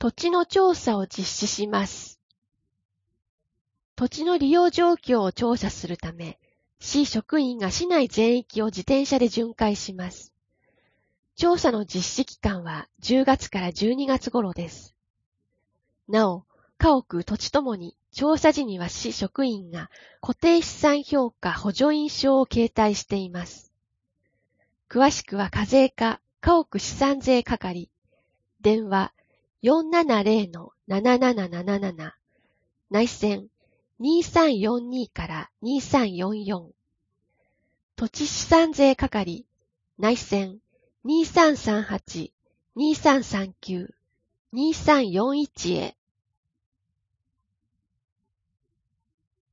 土地の調査を実施します。土地の利用状況を調査するため、市職員が市内全域を自転車で巡回します。調査の実施期間は10月から12月頃です。なお、家屋土地ともに調査時には市職員が固定資産評価補助印証を携帯しています。詳しくは課税課家屋資産税係、電話 470-7777 内線2342から2344、土地資産税係内線2338-2339-2341へ